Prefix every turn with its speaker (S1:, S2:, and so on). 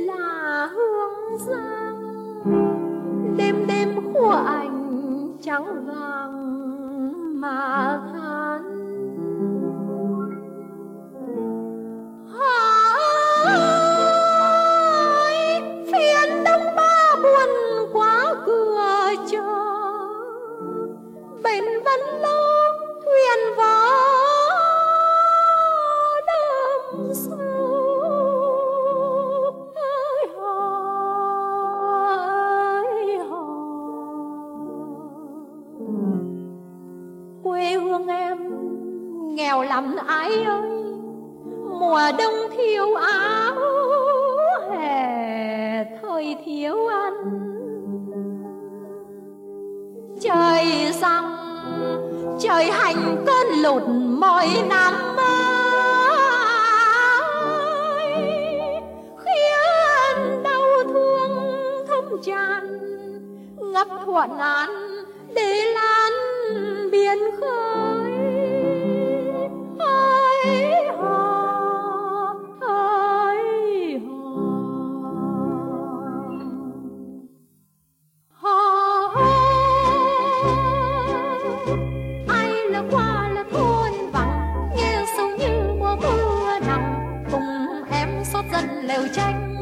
S1: là hương giang, đêm đêm khua ảnh trắng vàng mà than. Hỡi phiên đông ba buồn quá cửa chờ, bến vẫn lo thuyền võ đâm sâu. Ơi hò, ơi hò, quê hương em nghèo lắm ái ơi, mùa đông thiếu áo, hè thời thiếu ăn. Trời rằng trời hành cơn lụt mỗi năm ơi, khiến đau thương thấm tràn, ngập thuận án để lan biển khơi. Ơi hò, ơi hò, hò. Ai là qua là thôn vắng, nghe sâu như mùa mưa nặng, cùng em xót dân lều tranh